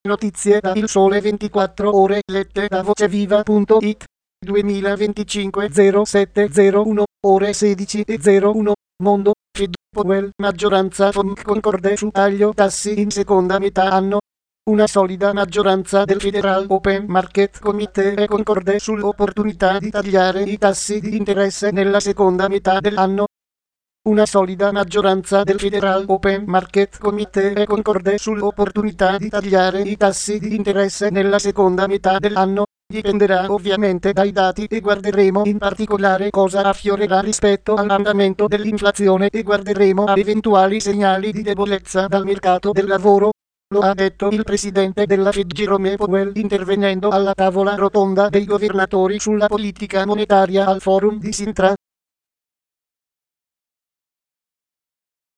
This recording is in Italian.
Notizie da Il Sole 24 Ore lette da voceviva.it 2025 0701 ore 16:01 Mondo Fed Powell maggioranza concorde su taglio tassi in seconda metà anno. Una solida maggioranza del Federal Open Market Committee è concorde sull'opportunità di tagliare i tassi di interesse nella seconda metà dell'anno. Una solida maggioranza del Federal Open Market Committee è concorde sull'opportunità di tagliare i tassi di interesse nella seconda metà dell'anno. Dipenderà ovviamente dai dati e guarderemo in particolare cosa affiorerà rispetto all'andamento dell'inflazione e guarderemo a eventuali segnali di debolezza dal mercato del lavoro. Lo ha detto il presidente della Fed Jerome Powell intervenendo alla tavola rotonda dei governatori sulla politica monetaria al forum di Sintra.